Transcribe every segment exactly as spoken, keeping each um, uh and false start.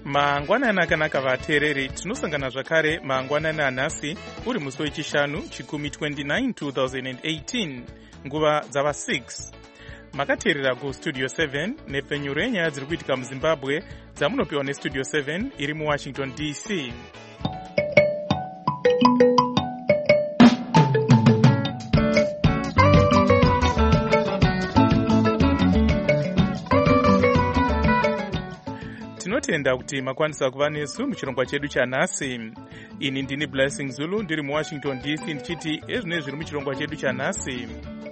mangwanani akanaka vateereri, tinosangana zvakare mangwanani anhasi uri musi wechishanu chikumi twenty-nine two thousand eighteen nguva dzava six. Makateerera kustudio seven nepfenyuro yenyaya dziri kuitika muzimbabwe dzamunopiwa nestudio seven iri muwashington D C. Tinotenda kuti makwanisa kuva nesu muchirongwa chedu chanhasi. Ini ndini Blessing Zulu ndiri muwashington D C ndichiti ezvine zviri muchirongwa chedu chanhasi.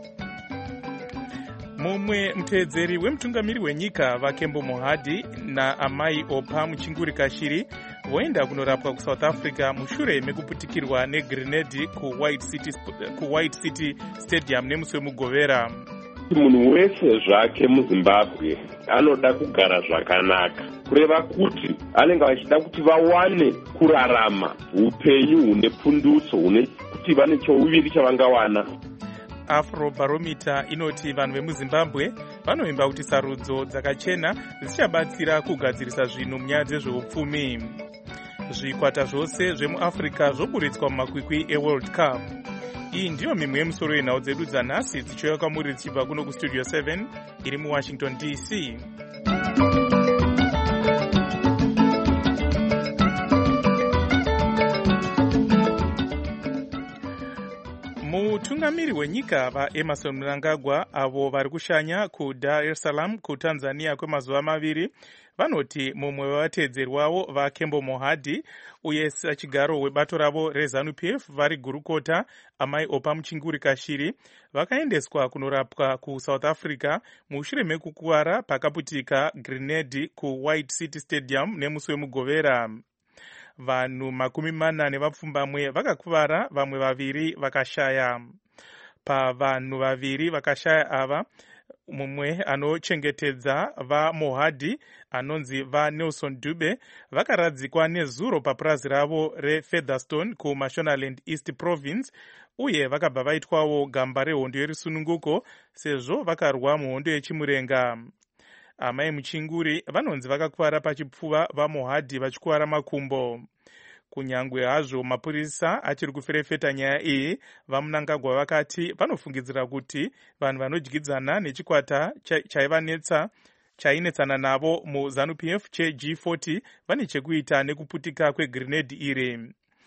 Mumwe muteedzeri wemutungamiri wenyika vaKembo Mohadi naamai Opa Muchinguri Kashiri voenda kunorapwa kuSouth Africa mushure mekuputikirwa negrenade kuWhite City, kuWhite City Stadium nemusi wemugovera. Munhu wese zvake muZimbabwe anoda kugara zvakanaka, kureva kuti anenge achida kuti vawane kurarama upenyu hune pundutso hune kuti vane chouviri chavangawana. Afrobarometer inoti vanhu vemuZimbabwe vanovimba kuti sarudzo dzakachena dzichabatsira kugadzirisa zvinhu munyaya dzezveupfumi. Zvikwata zvose zvemuAfrica zvoburitswa mumakwikwi eWorld Cup. Iyi ndiyo mimwe yemusoro yenhau dzedu dzanhasi dzichiuya kwamuri dzichibva kuno kustudio seven iri muwashington D C. Mutungamiri wenyika vaEmerson Mnangagwa avo vari kushanya kuDar es Salaam kuTanzania kwemazuva maviri vanoti mumwe wevateedzeri wavo vaKembo Mohadi uye sachigaro webato ravo reZANU P F vari gurukota amai Opa Muchinguri Kashiri vakaendeswa kunorapwa kuSouth Africa mushure mekukuwara pakaputika grenade kuWhite City Stadium nemusi wemugovera. Vanhu makumi mana nevapfumbamwe vakakuvara, vamwe vaviri vakashaya. Pavanhu vaviri vakashaya ava, mumwe anochengetedza vaMohadi anonzi vaNelson Dube vakaradzikwa nezuro papurazi ravo reFeatherstone kuMashonaland East Province uye vakabva vaitwawo gamba rehondo yerisununguko sezvo vakarwa muhondo yechimurenga. Amai Muchinguri vanonzi vakakuvara pachipfuva, vaMohadi vachikuvara makumbo. Kunyangwe hazvo mapurisa achiri kuferefeta nyaya iyi, vaMnangagwa vakati vanofungidzira kuti vanhu vanodyidzana nechikwata chaivanetsa chainetsana navo muZANU P F cheG forty vane chekuita nekuputika kwegrenade iri.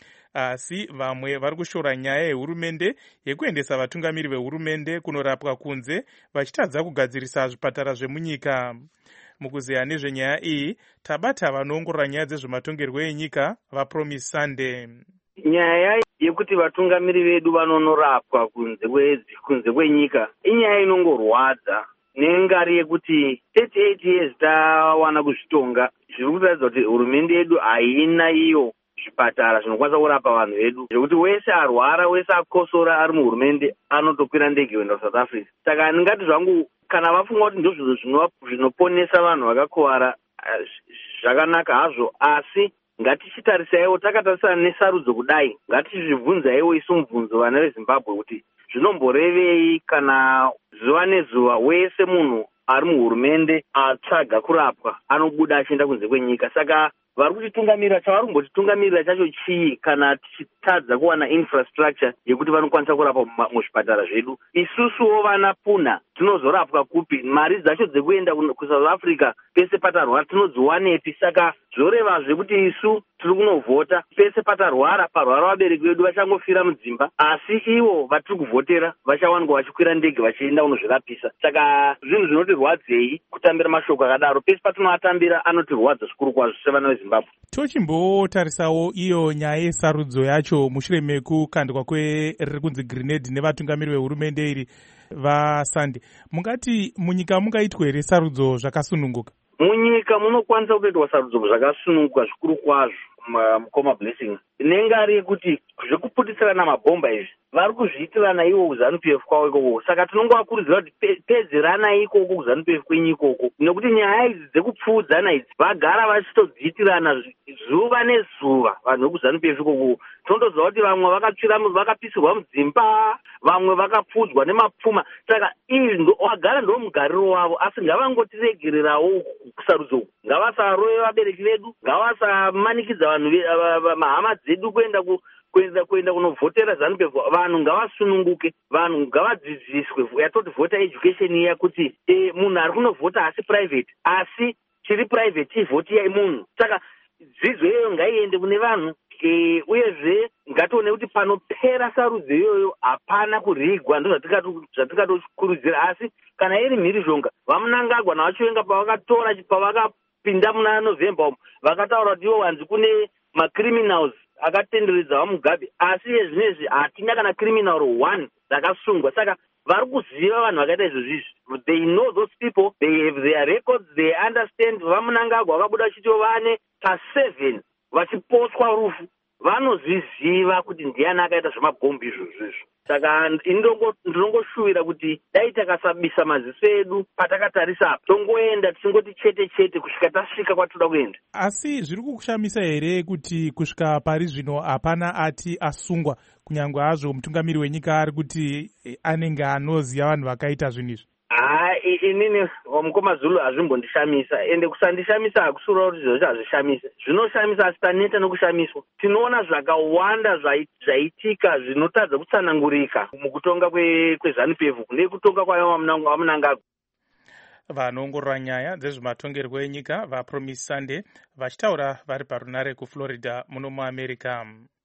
Asi vamwe vari kushora nyaya yehurumende yekuendesa vatungamiri vehurumende kunorapwa kunze vachitadza kugadzirisa zvipatara zvemunyika. Mukuzeya nezvenyaya iyi tabata vanoongorora nyaya dzezvematongerwo enyika vaPromise Sunday. Nyaya yekuti vatungamiri vedu vanonorapwa kunze kunze kwenyika inyaya inongorwadza nengari yekuti thirty-eight years tawana kuzvitonga, zviri kutaridza kuti hurumende yedu haina iyo zvipatara zvinokwanisa kurapa vanhu vedu, zvekuti wese arwara, wese akosora ari muhurumende anotokwira ndege kuenda kuSouth Africa. Saka ndingati zvangu kana vafunga kuti ndizvo zvinoponesa vanhu vakakuvara zvakanaka hazvo, asi ngatichitarisaiwo, takatarisana nesarudzo kudai, ngatizvibvunzaiwo isu mubvunzo vana veZimbabwe kuti zvinomborevei kana zuva nezuva wese munhu ari muhurumende atsvaga kurapwa anobuda achienda kunze kwenyika. Saka vari kutitungamirira, chavari kumbotitungamirira chacho chii kana tichitadza kuwana infrastructure yekuti vanokwanisa kurapa muzvipatara zvedu? Isusuwo vana puna tinozorapwa kupi? Mari dzacho dzekuenda kuSouth Africa pese patarwara tinodziwanepi? Saka zvorevazve kuti isu tiri kunovhota pese patarwara, parwara vabereki vedu vachangofira mudzimba, asi ivo vatiri kuvhotera vachawanikwa vachikwira ndege vachienda kunozvirapisa. Saka zvinhu zvinotirwadzei kutambira mashoko akadaro, pese patinoatambira anotirwadza zvikuru kwazvo sevana veZimbabwe. Tochimbotarisawo iyo nyaya yesarudzo yacho mushure mekukandwa kweriri kunzi grenade nevatungamiri vehurumende iri vaSande. Mungati munyika mungaitwa here sarudzo zvakasununguka? Munyika munokwanisa kutoitwa sarudzo zvakasununguka zvikuru kwazvo, mukoma Blessing, nengari yekuti zvekuputisirana mabhomba izvi vari kuzviitirana ivo kuZANU P F kwavo ikoko. Saka tinongovakurudzira kuti pedzeranai ikoko kuZANU P F kwenyu ikoko, nekuti nyaya idzi dzekupfuudzana idzi vagara vachitodziitirana zuva nezuva vanhu vekuZANU P F ikoko. Tinondoziva kuti vamwe vakatsvira vakapisirwa mudzimba, vamwe vakapfuudzwa nemapfuma. Saka izvi vagara ndo mugariro wavo, asi ngavangotiregererawo kusarudzo uku. Ngavasarove vabereki vedu, ngavasamanikidza vanhu mahama dzedu kuenda ku kuenda kuenda kunovhotera ZANU P F. Vanhu ngavasununguke, vanhu ngavadzidziswe. Yatoti voter education iya kuti e, munhu ari kunovhota asi private, asi chiri private ivhoti yamunhu. Saka dzidzo iyoyo ngaiende kune vanhu. E, uyezve ngatione kuti panopera sarudzo iyoyo hapana kurigwa, ndo zvatikatokurudzira. Asi kana iri mhirizhonga, vaMunangagwa navaChiwenga pavakatora pavakapinda muna November umu vakataura kuti ivo hanzi kune macriminals akatenderedza vaMugabe, asi zvinezvi hatina kana criminal one dzakasungwa. Saka vari kuziva vanhu vakaita izvozvizvi, they know those people, they have their records, they understand. vaMunangagwa vakabuda vachiti vane paseven vachiposwa rufu, vanozviziva kuti ndiani akaita zvemabhombi izvozvizvo. Saka ndinongoshuvira kuti dai takasabisa maziso edu patakatarisa, tongoenda tichingoti chete chete kusvika tasvika kwatoda kuenda. Asi zviri kukushamisa here kuti kusvika pari zvino hapana ati asungwa, kunyange hazvo mutungamiri wenyika ari kuti anenge anoziva vanhu vakaita zvinhu izvi? Ha, inini mukoma Zulu hazvimbondishamisa, ende kusandishamisa hakusura kuti zvozvo hazvishamisa. Zvinoshamisa asi taneta nokushamiswa. Tinoona zvakawanda zvaitika zvinotadza kutsanangurika mukutonga kweZANU P F nekutonga kwayo vaMunangagwa. Vanoongorora nyaya dzezvematongerwo enyika vaPromise Sunday vachitaura vari parunare kuFlorida muno muAmerica.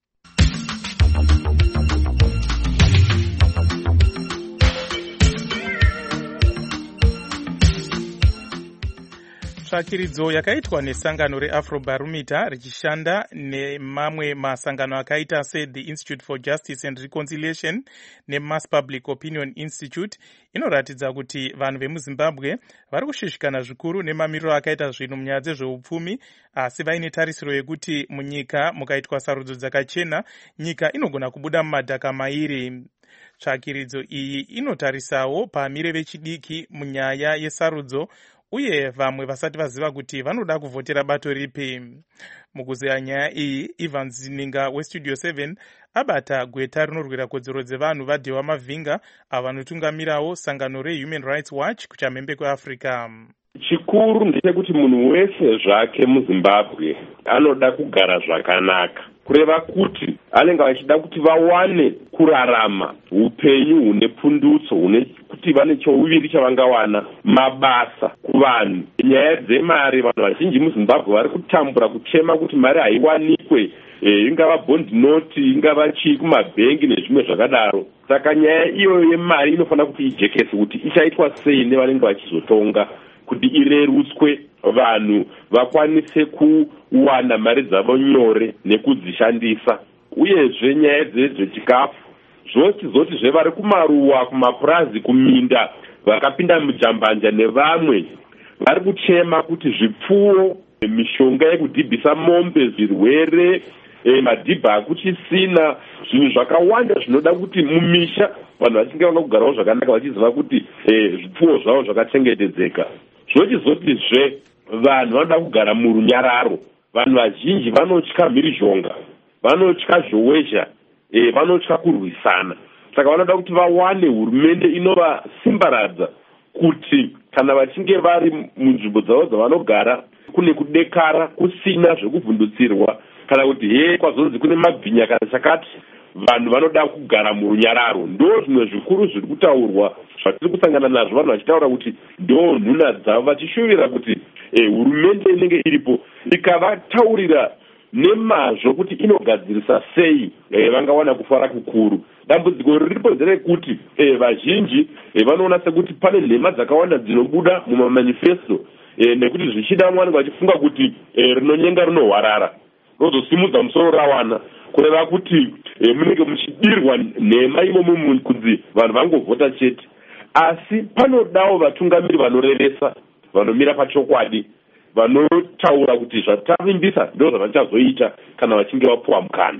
Tsvakiridzo yakaitwa nesangano reAfrobarometer richishanda nemamwe masangano akaita seThe Institute for Justice and Reconciliation neMass Public Opinion Institute inoratidza kuti vanhu vemuZimbabwe vari kushushikana zvikuru nemamiriro akaita zvinhu munyaya dzezveupfumi, asi vaine tarisiro yekuti munyika mukaitwa sarudzo dzakachena nyika inogona kubuda mumadhaka mairi. Tsvakiridzo iyi inotarisawo pamire vechidiki munyaya yesarudzo, uye vamwe vasati vaziva kuti vanoda kuvhotera bato ripi. Mukuzeya nyaya iyi, Ivan Zininga weStudio seven abata gweta rinorwira kodzero dzevanhu vaDhewa Mavhinga avo vanotungamirawo sangano reHuman Rights Watch kuchamhembe kweAfrica. Chikuru ndechekuti munhu wese zvake muZimbabwe anoda kugara zvakanaka, kureva kuti anenge achida kuti vawane kurarama upenyu hune pundutso, hune kuti vane chouviri chavangawana, mabasa kuvanhu. Nyaya dzemari, vanhu vazhinji muZimbabwe vari kutambura kuchema kuti mari haiwanikwe, e, ingava bond note, ingava chii kumabhengi nezvimwe zvakadaro. Saka nyaya iyoyo yemari inofanira kuti ijekese kuti ichaitwa sei nevanenge vachizotonga kuti irerutswe, vanhu vakwanise kuwana mari dzavo nyore nekudzishandisa. Uyezve nyaya dzezvechikafu, zvochizoti zvevari kumaruwa, kumapurazi, kuminda, vakapinda mujambanja nevamwe vari kuchema kuti zvipfuwo, mishonga yekudhibhisa mombe, zvirwere, e, madhibha akuchisina, zvinhu zvakawanda zvinoda kuti mumisha vanhu vachinge vanga kugarawo zvakanaka vachiziva kuti e, zvipfuwo zvavo zvakachengetedzeka. Zvochizotizve vanhu vanoda kugara murunyararo. Vanhu vazhinji vanotya mhirizhonga, vanotya zhowezha, e, vanotya kurwisana. Saka vanoda kuti vawane hurumende inovasimbaradza kuti kana vachinge vari munzvimbo dzavo dzavanogara kune kudekara, kusina zvekuvhundutsirwa, kana kuti he kwazonzi kune mabhinya kana chakati, vanhu vanoda kugara murunyararo. Ndo zvimwe zvikuru zviri kutaurwa zvatiri kusangana nazvo, vanhu vachitaura kuti ndo nhuna dzavo vachishuvira kuti eh, hurumende inenge iripo ikavataurira nemazvo kuti inogadzirisa sei, eh, vangawana kufara kukuru. Dambudziko riripo nderekuti eh, vazhinji eh, vanoona sekuti pane nhema dzakawanda dzinobuda mumamanifesto, eh, nekuti zvichida vanenge vachifunga kuti eh, rinonyenga rinohwarara, rozosimudza musoro rawana, kureva kuti e, munenge muchidirwa nhema imomo kunzi vanhu vangovhota chete. Asi panodawo vatungamiri vanorevesa, vanomira pachokwadi, vanotaura kuti zvatavimbisa ndo zvavachazoita kana vachinge vapuwa mukana.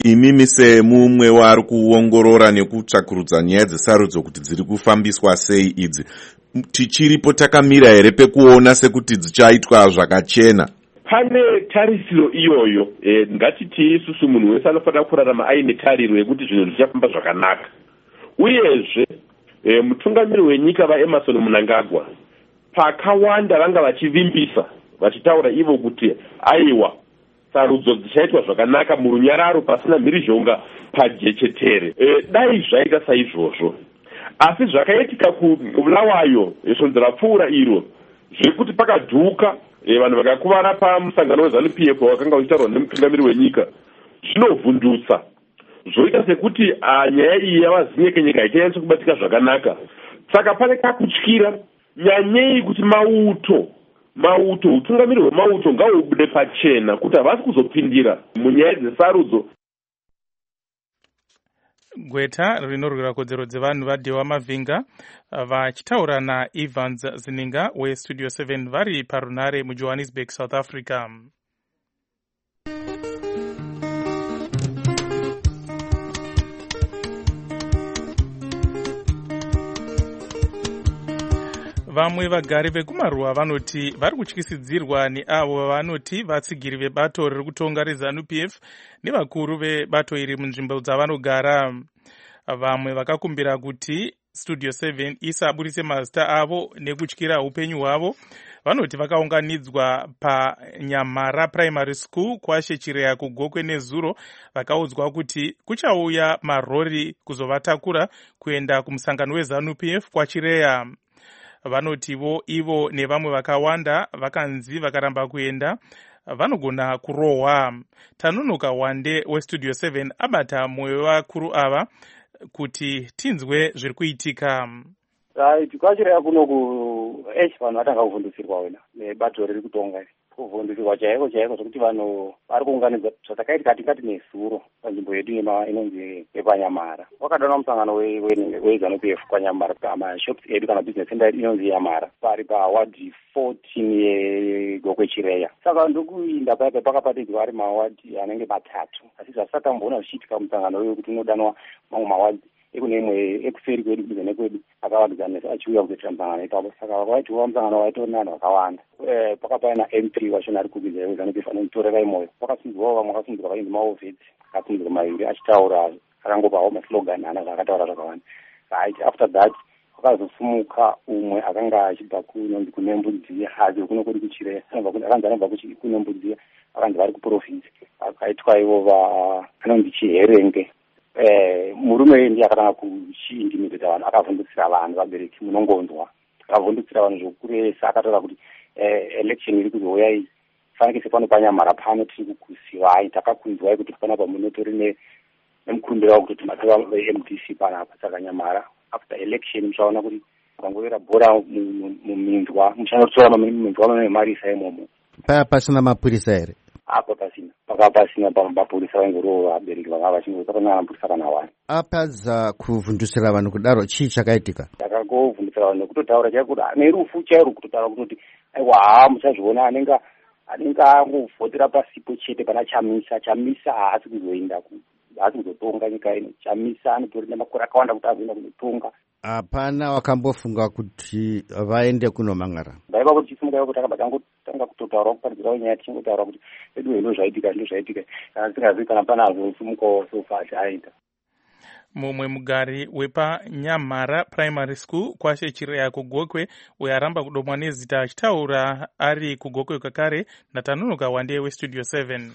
imimi semumwe wari kuongorora nekutsvakurudza nyaya dzesarudzo kuti dziri kufambiswa sei idzi, tichiripo takamira here pekuona sekuti dzichaitwa zvakachena? Pane tarisiro iyoyo. E, ngatiti isusu munhu wese anofanira kurarama aine tariro yekuti zvinhu zvichafamba zvakanaka. Uyezve e, mutungamiri wenyika vaEmmerson Mnangagwa pakawanda vanga vachivimbisa vachitaura ivo kuti aiwa sarudzo dzichaitwa zvakanaka murunyararo pasina mhirizhonga pajechetere. E, dai zvaita saizvozvo, asi zvakaitika kuBulawayo svonzi rapfuura iro zvekuti pakadhuka e, vanhu vakakuvara pamusangano weZANU P F wakanga uchitaurwa nemutungamiri wenyika zvinovhundutsa, zvoita sekuti nyaya iyi yavazinyekenyeka haichanyansi kubatika zvakanaka. Saka pane kakutyira nyanyei kuti mauto mauto utungamiri hwemauto ngahubude pachena kuti havasi kuzopindira munyaya dzesarudzo. Gweta rinorwira kodzero dzevanhu vaDhewa Mavhinga vachitaura naEvans Zininga weStudio seven vari parunare muJohannesburg, South Africa. Vamwe vagari vekumaruwa vanoti vari kutyisidzirwa neavo vanoti vatsigiri vebato riri kutonga reZANU P F nevakuru vebato iri munzvimbo dzavanogara. Vamwe vakakumbira kuti Studio seven isaburise mazita avo nekutyira upenyu hwavo. Vanoti vakaunganidzwa paNyamara Primary School kwaShechireya kuGokwe nezuro, vakaudzwa kuti kuchauya marori kuzovatakura kuenda kumusangano weZANU P F kwaChireya. Vanotivo ivo nevamwe vakawanda vakanzi vakaramba kuenda vanogona kurohwa. Tanunuka Wande weStudio seven abata mwoyo wevakuru ava kuti tinzwe zviri kuitika. Right, kwaChireya kuno ku H vanhu vatanga kuvhundusirwa wena nebato riri kutonga. Kuvhundusirwa chaiko chaiko zvokuti vanhu vari kuunganidza zvatakaitika tingati nezuro panzvimbo yedu inonzi yepaNyamara. Wakadanwa musangano weZANU P F kwaNyamara pamashops edu kana business center inonzi Nyamara pari pawadi fourteen yeGokwe Chireya. Saka ndokuinda paipa pakapatidzwa ari mawadi anenge matatu, asi zvasakamboona zvichiitika musangano uyu kuti unodanwa mamwe mawadi ekune imwe ekuseri kwedu kudze nekwedu akavakidzana achiuya kuzoita musangano ipapo. Saka wakaitiwa musangano waitoona vanhu vakawanda. Eh, pakapaina M three wachona ari kubidza weZANU P F anomutorera imoyo. Pakasundzwawo vamwe vakasundzwa vainzi maovhedzi akasundzwa mairi achitaura akangopawo maslogan ana zvakataura zvakawanda. Right, after that wakazosumuka umwe akanga achibva kunonzi kuNembudzi hazi kuno kuri kuChireya akanzi anobva kuNembudzi akanzi vari kuprovince akaitwa ivo vanonzi Chiherenge. Eh, murume ndiye akatanga kuchiintimidata vanhu akavhundusira vanhu vabereki munongonzwa akavhundusira vanhu zvokuresa akataura kuti eh, election iri kuzouya iyi fanike pano paNyamara pano tiri kukusivai takakunzwai kuti panapa munotori nemukurumbira wavo kuti matora ve-M D C panapa. Saka Nyamara after election muchaona kuti vangovera bhora muminzwa muchanotora muminzwa manemarisa imomo. Paya pasina mapurisa here? Apa pasina paka pasina mapurisa vaingorowo vabereki vanga vachingoita pana mapurisa kana wani. Apadza kuvhundusira vanhu kudaro chii chakaitika? Takangovhundusira vanhu nekutotaura chaiko kuti nerufu chairo kutotaura kutoti aiwa haa muchazviona anenge anenge angovhotera pasipo chete pana Chamisa. Chamisa haasi kuzoenda haasi kuzotonga nyika ino. Chamisa anotori nemakore akawanda kuti azoenda kunotonga. Hapana wakambofunga kuti vaende kunomangara? Vaiva kuti chisimuka kuti akabva kutotaura kuparidzirawo nyaya tichingotaura kuti edu ndo zvaitika ndo zvaitika kana tisingazivi kana panazvo sumukawo sofa achaita. Mumwe mugari wepaNyamara Primary School kwaShechireya kuGokwe uyo aramba kudomwa nezita achitaura ari kuGokwe kakare naTanunuka Wande weStudio seven.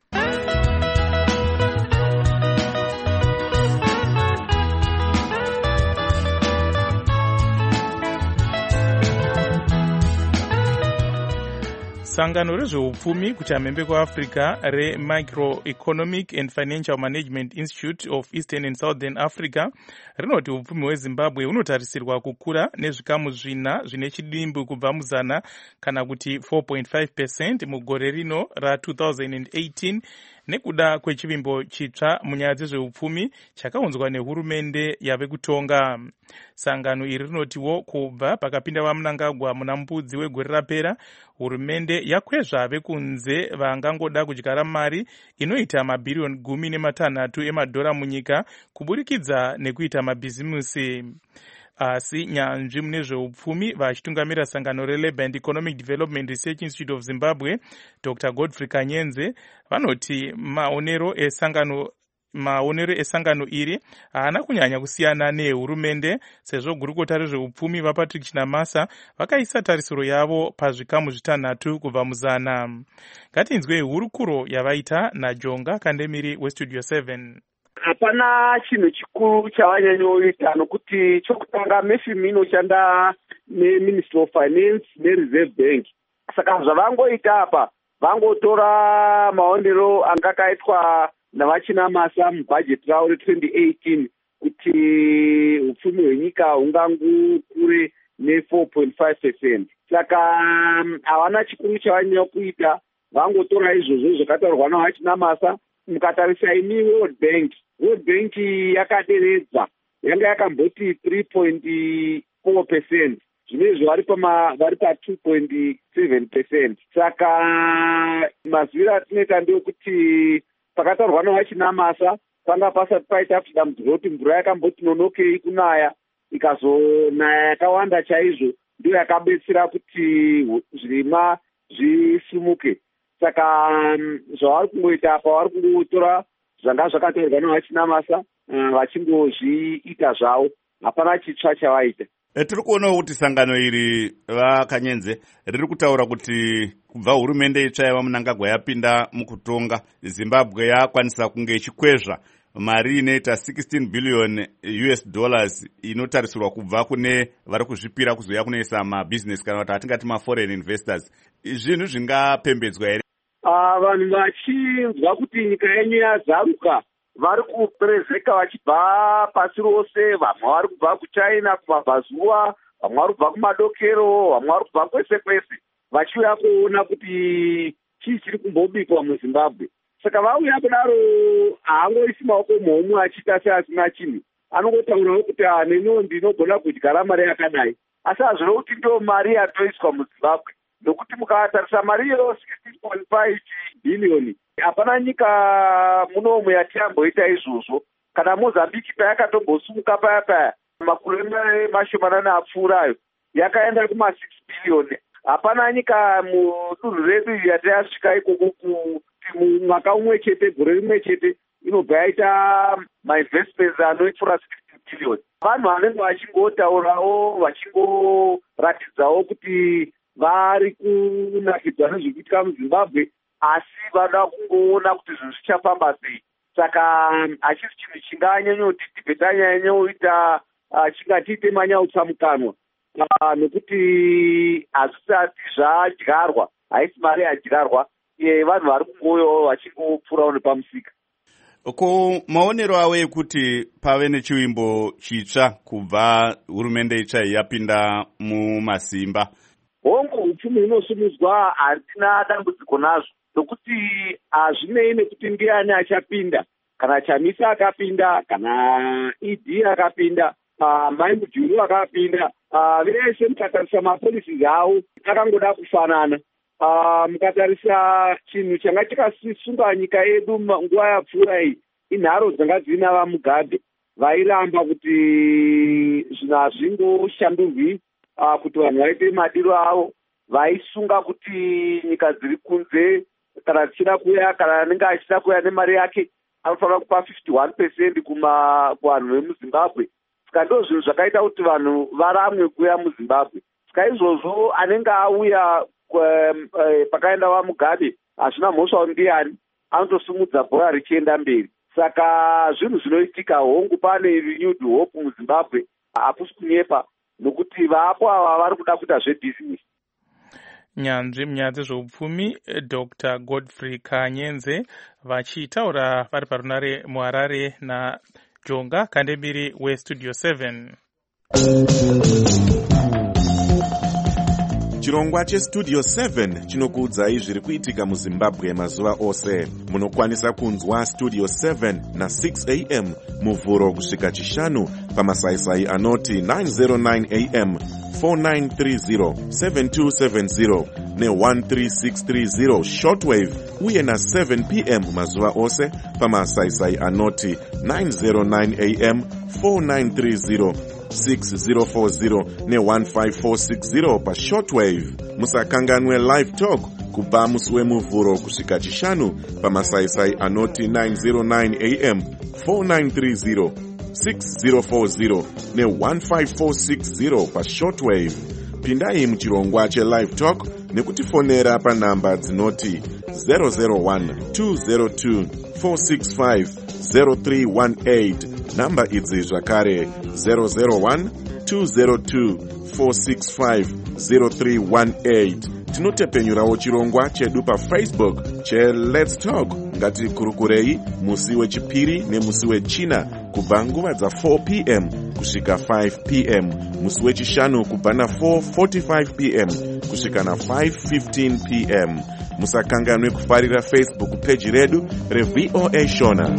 Sangano rezveupfumi kuchamhembe kwaAfrica reMicroeconomic and Financial Management Institute of Eastern and Southern Africa rinoti upfumi hweZimbabwe hunotarisirwa kukura nezvikamu zvina zvine chidimbu kubva muzana kana kuti four point five percent mugore rino ra twenty eighteen nekuda kwechivimbo chitsva munyaya dzezveupfumi chakaunzwa nehurumende yave kutonga. Sangano iri rinotiwo kubva pakapinda vaMnangagwa muna Mbudzi wegore rapera, hurumende yakwezva vekunze vangangoda kudyara mari inoita mabhiriyoni gumi nematanhatu emadhora munyika kuburikidza nekuita mabhizimusi. Asi nyanzvi mune zveupfumi vachitungamira sangano reLabour and Economic Development Research Institute of Zimbabwe, Doctor Godfrey Kanyenze, vanoti maonero esangano maonero esangano iri haana kunyanya kusiyana nehurumende, sezvo gurukota rezveupfumi vaPatrick Chinamasa vakaisa tarisiro yavo pazvikamu zvitanhatu kubva muzana. Ngatinzwe hurukuro yavaita naJonga Kandemiri weStudio seven. Hapana chinhu chikuru chavanyanyoita, nokuti chokutanga mefimi inoshanda neMinistry of Finance neReserve Bank. Saka zvavangoita apa vangotora maonero anga akaitwa navaChinamasa mubhajeti ravo re-twenty eighteen kuti upfumi hwenyika hungangokure ne-four point five percent. Saka havana chikuru chavanyanya kuita, vangotora izvozvo zvakataurwa navaChinamasa. Mukatarisa imi World Bank, World Bank yakaderedza, yanga yakamboti three point four percent. Zvinezvi vari pama vari pa two point seven percent. Saka mazwira atinoita ndekuti pakataurwa navaChinamasa panga pasati paita freedom drought, mvura yakamboti nonokei kunaya, ikazonaya yakawanda chaizvo, ndiyo yakabetsera kuti zvirimwa zvisumuke. Saka zvavari kungoita apa vari kungotora zvanga zvakataurwa navaChinamasa vachingozviita zvavo, hapana chitsva chavaita. Tiri kuonawo kuti sangano iri vaKanyenze riri kutaura kuti kubva hurumende itsva yevaMnangagwa yapinda mukutonga, Zimbabwe yakwanisa kunge ichikwezva mari inoita sixteen billion U S dollars inotarisirwa kubva kune vari kuzvipira kuzoya kunoisa mabusiness kana kuti atingati maforeign investors. Zvinhu zvingapembedzwa here? Uh, vanhu vachinzwa kuti nyika yenyu yazaruka vari kuperezeka vachibva pasi rose, vamwe vari kubva kuChina kumabvazuva, vamwe vari kubva kumadokero, vamwe vari kubva kwese kwese, vachiuya kuona kuti chii chiri kumbobikwa muZimbabwe. Saka vauya kudaro haangoisi maoko muhomwe achiita seasina chinhu, anongotaurawo kuti neniwo ndinogona kudyara mari yakadai, asi hazvino kuti ndo mari yatoiswa muZimbabwe. Nokuti mukatarisa mari iyo sixteen point five billion, hapana nyika munomu yatiyamboita izvozvo. Kana Mozambique payakatombosumuka paya paya makore mashomanana apfuurayo yakaenda kuma six billion. Hapana nyika mudunhu redu yatayasvika ikoko kuti mwaka umwe chete, gore rimwe chete, inobva yaita mainvestments anoipfuura sixty billion. Vanhu vanenge vachingotaurawo vachingoratidzawo kuti vari kunakidzwa nezvikuitika muZimbabwe, asi vada kungoona kuti zvinhu zvichafamba sei. Saka hachisi chinhu chinganyanyoti dhibheta nyanyoita chingatiite manyautsamukanwa, nokuti hazvisati zvadyarwa, haisi mari yadyarwa, vanhu vari kungouyawo vachingopfuurawo nepamusika. Ko maonero avo ekuti pave nechivimbo chitsva kubva hurumende itsva yapinda mumasimba? Hongu upfumi hunosumudzwa hatina dambudziko nazvo, nokuti hazvinei nekuti ndiani achapinda, kana Chamisa akapinda, kana E D akapinda, Mai Mujuru akapinda, vese mukatarisa mapolicies avo akangoda kufanana. Mukatarisa chinhu changa chakasunga nyika yedu nguva yapfuura iyi inharo dzanga dzina vaMugabe vairamba kuti zvinhu hazvingoshandurwi kuti vanhu vaite madiro avo, vaisunga kuti nyika dziri kunze kana dzichida kuya, kana anenge achida kuya nemari yake anofanira kupa fifty-one percent kuvanhu vemuZimbabwe. Saka ndo zvinhu zvakaita kuti vanhu varamwe kuya muZimbabwe. Saka izvozvo anenge auya pakaenda vaMugabe hazvina mhosva ndiani, anotosumudza bhora richienda mberi. Saka zvinhu zvinoitika, hongu pane renewed hope muZimbabwe, hapusi kunyepa, nokuti vapo ava vari kuda kuita zvebhizinesi. Nyanzvi munyaya dzezveupfumi Doctor Godfrey Kanyenze vachitaura vari parunare muHarare naJonga Kandemiri weStudio seven. chirongwa chestudio seven chinokuudzai zviri kuitika muzimbabwe mazuva ose. Munokwanisa kunzwa studio seven na six a m muvhuro kusvika chishanu pamasaisai anoti nine oh nine a m, four nine three zero, seven two seven zero ne one three six three zero shortwave, uye na seven p m mazuva ose pamasaisai anoti nine oh nine a m, four nine three zero, six zero four zero ne one five four six zero pa shortwave. Musakanganwe live talk kubva musi wemuvhuro kusvika chishanu pamasaisai anoti nine oh nine a m, four nine three zero, six zero four zero ne one five four six zero pa shortwave. Pindai muchirongwa che live talk nekutifonera pa namba dzinoti zero zero one two zero two four six five zero three one eight. Namba idzi zvakare zero zero one two zero two four six five zero three one eight. Tinotepenyurawo chirongwa chedu pa Facebook che Let's Talk Ngatikurukurei musi wechipiri nemusi wechina kubva nguva dza four p m kusvika five p m, musi wechishanu kubva na four forty-five p m kusvika na five fifteen p m. Musakanganwe kufarira Facebook page redu reV O A Shona.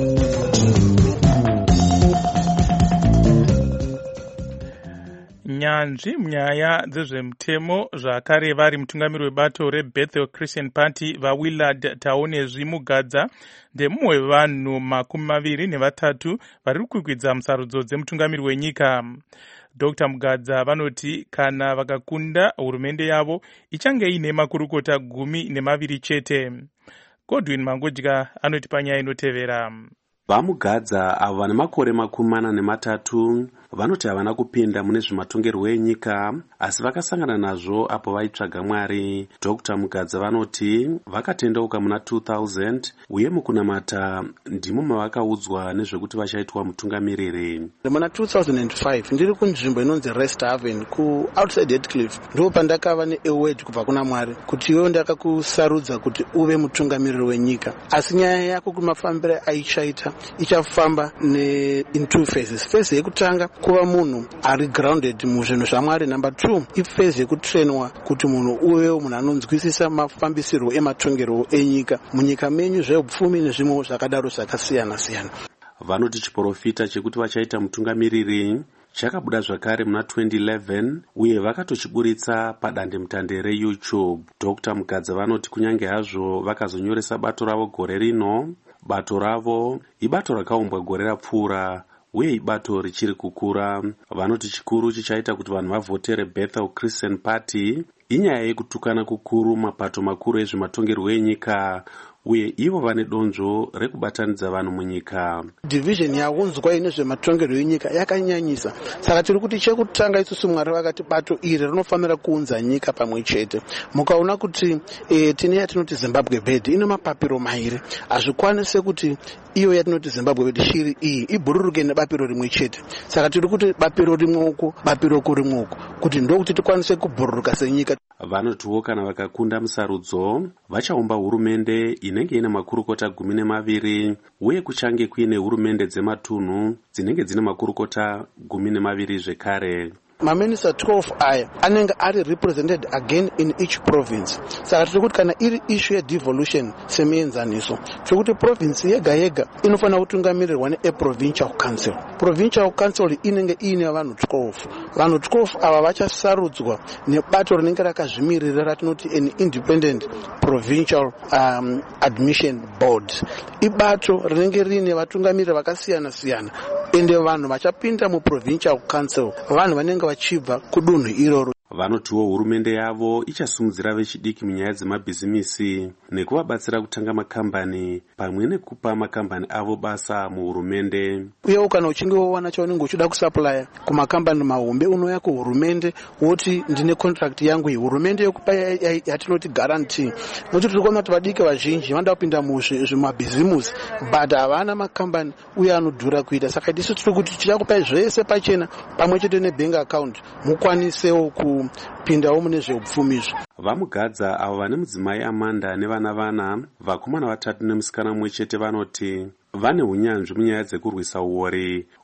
Nyanzvi munyaya dzezvemutemo zvakare vari mutungamiri webato reBethel Christian Party vaWillard Taonezvi Mugadza ndemumwe wevanhu makumi maviri nevatatu vari kukwidza musarudzo dzemutungamiri wenyika. Doctor Mugadza vanoti kana vakakunda hurumende yavo ichange ine makurukota gumi nemaviri chete. Godwin Mangodya anoti panyaya inotevera. VaMugadza avo vane makore makumi mana nematatu vanoti havana kupinda mune zvematongerwo enyika asi vakasangana nazvo apo vaitsvaga Mwari. Doctor Mugadza vanoti vakatendeuka muna two thousand uye mukunamata ndimo mavakaudzwa nezvekuti vachaitwa mutungamiriri. Muna two thousand five ndiri kunzvimbo inonzi Rest Haven ku outside Heathcliff ndipo pandakava neaward kubva kuna Mwari kuti iwe ndakakusarudza kuti uve mutungamiriri wenyika, asi nyaya yako kumafambiro aichaita ichafamba ne in two phases. Phase yekutanga kuva munhu ari grounded muzvinhu zvaMwari. Number two iphase yekutrainwa kuti munhu uvewo munhu anonzwisisa mafambisirwo ematongerwo enyika munyika menyu zveupfumi nezvimwe zvakadaro zvakasiyana siyana. Vanoti chiprofita chekuti vachaita mutungamiriri chakabuda zvakare muna twenty eleven uye vakatochiburitsa padandemutande reYouTube. Doctor Mugadza vanoti kunyange hazvo vakazonyoresa bato ravo gore rino, bato ravo ibato rakaumbwa gore rapfuura uye ibato richiri kukura. Vanoti chikuru chichaita kuti vanhu vavhotere Bethel Christian Party inyaya yekutukana kukuru mapato makuru ezvematongerwo enyika uye ivo vane donzvo rekubatanidza vanhu munyika. Division yaunzwa ine zvematongerwo enyika yakanyanyisa, saka tiri kuti chekutanga isusu Mwari vakati bato iri rinofanira kuunza nyika pamwe chete. Mukaona kuti e, tine yatinoti Zimbabwe Bed ine mapapiro mairi, hazvikwanise kuti iyo yatinoti Zimbabwe Bed shiri iyi ibhururuke nebapiro rimwe chete. Saka tiri kuti bapiro rimwe uko bapiro rimwe uko kuti ndokuti tikwanise kubhururuka senyika. Vanotiwo kana vakakunda musarudzo vachaumba hurumende inenge ine makurukota gumi nemaviri uye kuchange kuine hurumende dzematunhu dzinenge dzine makurukota gumi nemaviri zvekare. Maminista twelve aya anenge ari represented again in each province. Saka tiri kuti kana iri issue ya devolution semienzaniso tiri kuti province yega yega inofanira kutungamirirwa ne-provincial council. Provincial council inenge ine vanhu twelve. Vanhu twelve ava vachasarudzwa nebato rinenge rakazvimirira ratinoti an independent provincial um, admission board. Ibato rinenge rine vatungamiriri vakasiyana siyana ende vanhu vachapinda muprovincial council vanhu vanenge vachibva kudunhu iroro. Vanotiwo hurumende yavo ichasimudzira vechidiki munyaya dzemabhizimisi nekuvabatsira kutanga makambani pamwe nekupa makambani avo basa muhurumende. Uyewo kana uchinge wawana chaunenge uchida kusupply kumakambani mahombe unouya kuhurumende woti ndine contract yangu iyi, hurumende yokupa yatinoti guarantee. Nokuti tiri kuona kuti vadiki vazhinji vanoda kupinda muzvimabhizimusi but havana makambani uye anodhura kuita. Saka isu tiri kuti tichakupai zvese pachena pamwe chete nebank account mukwanisewo ku pindawo mune zveupfumizvo. VaMugadza avo vane mudzimai Amanda nevana vana, vakomana vatatu nemusikana mumwe chete vanoti vane unyanzvi munyaya dzekurwisa uori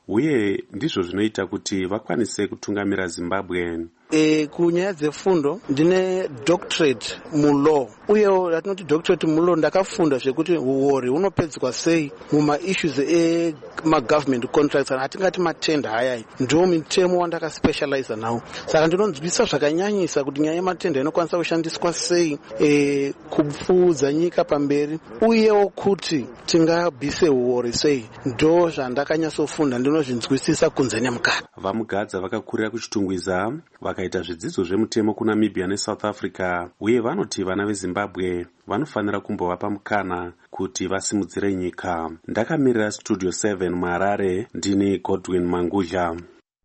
uye ndizvo zvinoita kuti vakwanise kutungamira Zimbabwe. E, kunyaya dzefundo ndine doctorate mulaw uyewo ratinoti doctorate mulaw ndakafunda zvekuti uori unopedzwa sei mumaissues emagovernment contracts kana atingati matenda ayai ndo mitemo wandakaspecializa nawo. Saka ndinonzwisa zvakanyanyisa kuti nyaya yematenda inokwanisa kushandiswa sei e, kupfuudza nyika pamberi uyewo kuti tingabvise uori sei. Ndo zvandakanyatsofunda ndinozvinzwisisa kunze nemukati. Vamugadza vakakurira kuchitungwiza vakaita zvidzidzo zvemutemo kuNamibia neSouth Africa uye vanoti vana veZimbabwe vanofanira kumbovapa mukana kuti vasimudzire nyika. Ndakamirira Studio seven muHarare ndini Godwin Mangudla.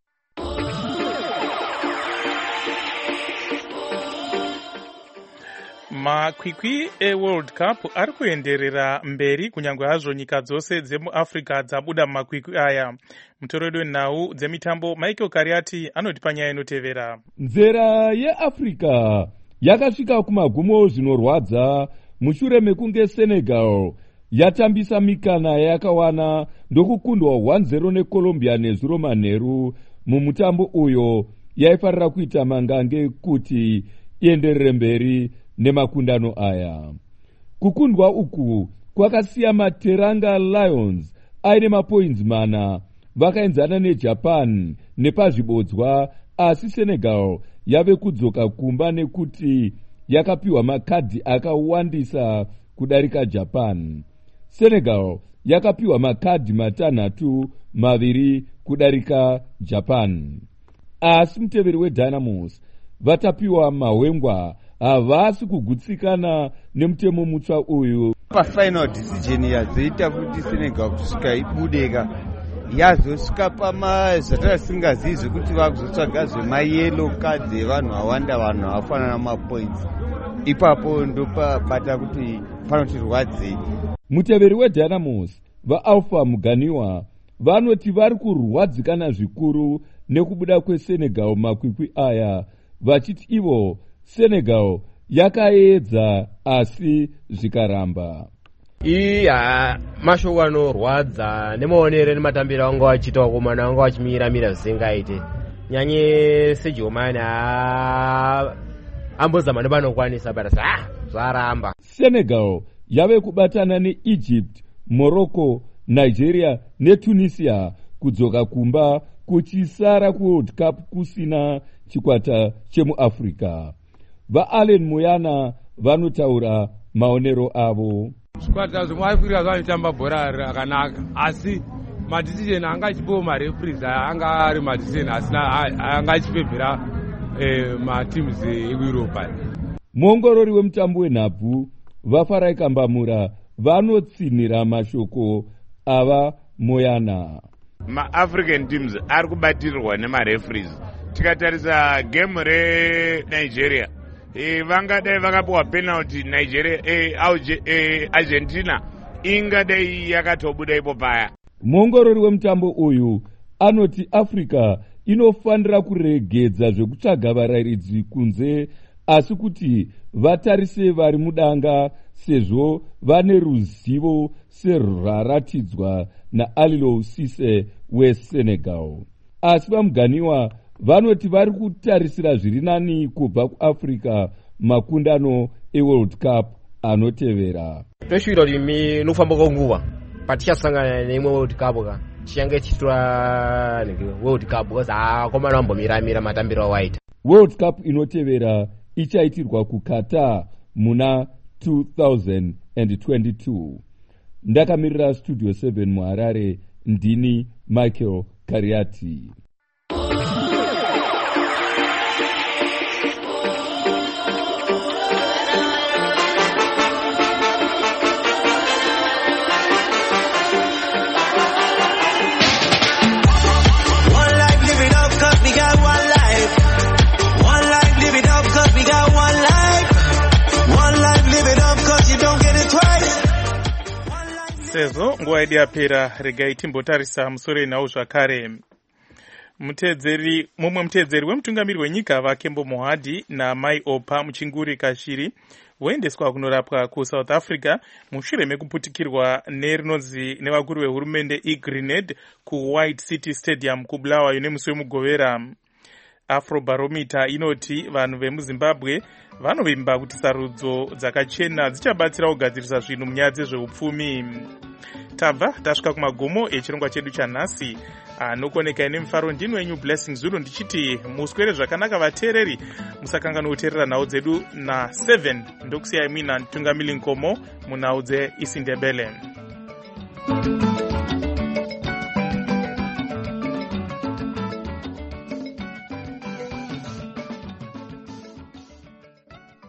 Makwikwi eWorld Cup ari kuenderera mberi kunyange hazvo nyika dzose dzemuAfrica dzabuda mumakwikwi aya. Mutoredo wenhau dzemitambo Michael Kariati anoti panyaya inotevera. Nzera yeAfrica yakasvika kumagumo zvinorwadza mushure mekunge Senegal yatambisa mikana yakawana ndokukundwa one zero neColombia nezuro manheru mumutambo uyo yaifarira kuita mangange kuti ienderere mberi nemakundano aya. Kukundwa uku kwakasiya maTeranga Lions aine mapoints mana vakaenzana neJapan nepazvibodzwa, asi Senegal yave kudzoka kumba nekuti yakapiwa makadhi akawandisa kudarika Japan. Senegal yakapiwa makadhi matanhatu, maviri kudarika Japan. Asi muteveri weDynamos vatapiwa mahwengwa havasi kugutsikana nemutemo mutsva uyu. Pafinal decision yazoita kuti Senegal kusvika ibudeka yazosvika pamazvatara singazivi zvekuti vakuzotsvaga zvemayellow cards evanhu vawanda, vanhu havafanana mapoints. Ipapo ndopabata kuti panotirwadzei. Muteveri weDynamos vaAlpha Muganiwa vanoti vari kurwadzikana zvikuru nekubuda kweSenegal makwikwi aya, vachiti ivo Senegal yakaedza asi zvikaramba. Iya mashoko anorwadza nemaonero nematambiro anga vachiita vakomana vanga vachimira-mira zvisingaite. Nyanye seJomani ambozama nevanokwanisa barasa ah zvaramba. Senegal yave kubatana neEgypt, Morocco, Nigeria neTunisia kudzoka kumba kuchisara kuWorld Cup kusina chikwata chemuAfrica. VaAllen Muyana vanotaura maonero avo. Zvikwata zvemuAfrica zvanotamba bhora rakanaka, asi madecision anga achipiwa mareferees anga ari madecision asina anga achipemhera mateams eEurope. Muongorori wemutambo wenhabvu vaFarai Kambamura vanotsinhira mashoko ava Moyana. MaAfrican teams ari kubatirirwa nemareferees. Tikatarisa game reNigeria e, vangadai vakapiwa penalty Nigeria e, auje, e, Argentina ingadai yakatobuda ipo paya. Muongorori wemutambo uyu anoti Africa inofanira kuregedza zvekutsvaga varayiridzi kunze, asi kuti vatarise vari mudanga sezvo vane ruzivo serwaratidzwa naAlilou Cisse weSenegal. Asi vamuganiwa vanoti vari kutarisira zviri nani kubva kuAfrica makundano eWorld Cup anotevera. Toshuvira kuti minofamba kwenguva patichasangana neimwe World Cup ka chichange chitora World Cup because akomana vambomira-mira matambiro awaita. World Cup inotevera ichaitirwa kuQatar muna two thousand twenty-two. Ndakamirira Studio seven muHarare ndini Michael Kariati. Sezvo nguva yedu yapera, regai timbotarisa musoro enhau zvakare. Mutedzeri mumwe mutedzeri wemutungamiri wenyika vaKembo Mohadi naMai Opa Muchinguri Kashiri voendeswa kunorapwa kusouth africa mushure mekuputikirwa nerinonzi nevakuru vehurumende egrenade kuwhite city stadium kubulawayo nemusi wemugovera. Afrobarometer inoti vanhu vemuzimbabwe vanovimba kuti sarudzo dzakachena dzichabatsira kugadzirisa zvinhu munyaya dzezveupfumi. Tabva tasvika kumagomo echirongwa chedu chanhasi anokoneka ine mufaro. Ndini wenyu Blessing Zulu ndichiti muswere zvakanaka vateereri, musakanga nokuteerera nhau dzedu na seven ndokusiyai muina Tungamili Nkomo munhau dzeIsindebele.